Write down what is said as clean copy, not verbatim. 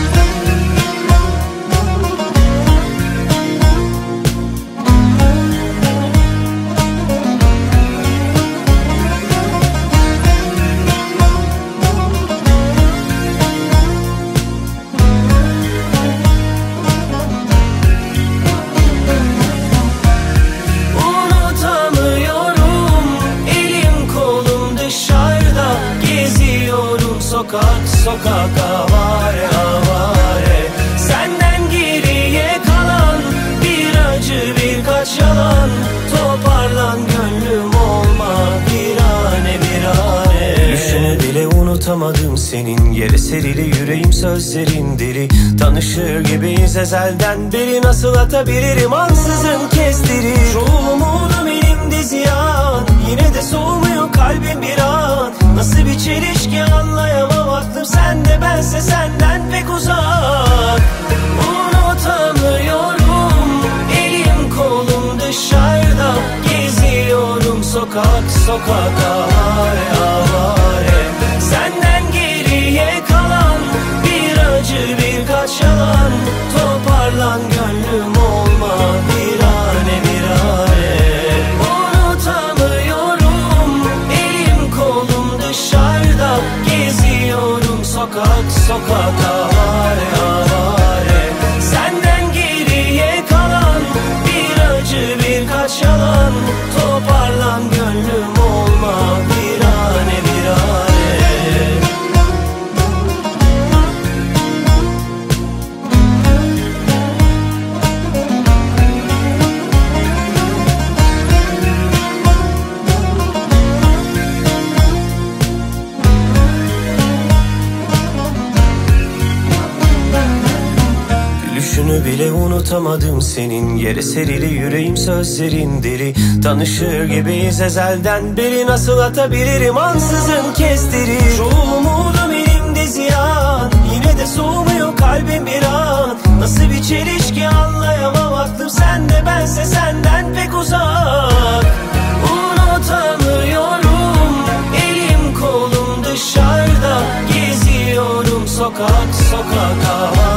Sokak sokak avare avare, senden geriye kalan bir acı birkaç yalan. Toparlan gönlüm, olma virane virane. Düşünü bile unutamadım senin, yere serili yüreğim sözlerin deli. Tanışır gibiyiz ezelden beri, nasıl atabilirim ansızın kestiri. Çoğu umudum elimde ziyan, yine de soğumuyor kalbim bir an. Nasıl bir çelişki anlayamam, aklım sende bense senden pek uzak. Unutamıyorum, elim kolum dışarıda, geziyorum sokak sokak avare avare. Senden geriye kalan bir acı birkaç yalan. Toparlan gönlüm, olma virane virane. Unutamıyorum, elim kolum dışarıda, geziyorum sokak sokak avare avare. Senden geriye kalan bir acı birkaç yalan. Toparlan gönlüm, olma virane virane. Gülüşünü bile unutamadım senin, yere serili yüreğim sözlerin deli. Tanışır gibiyiz ezelden beri, nasıl atabilirim ansızın kestiri. Çoğu umudum elimde ziyan, yine de soğumuyor kalbim bir an. Nasıl bir çelişki anlayamam, aklım sende bense senden pek uzak. Unutamıyorum, elim kolum dışarıda, geziyorum sokak sokak avare.